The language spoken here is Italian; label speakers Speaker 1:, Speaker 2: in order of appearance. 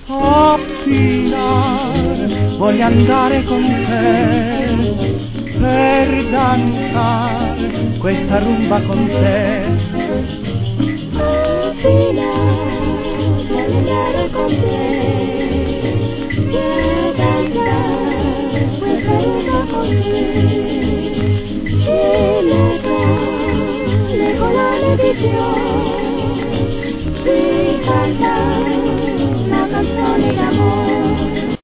Speaker 1: Pilar, voglio andare con te per danzare questa rumba con te.
Speaker 2: Pilar, voglio andare con te per danzare questa rumba con te. Le colonne di fiori si canta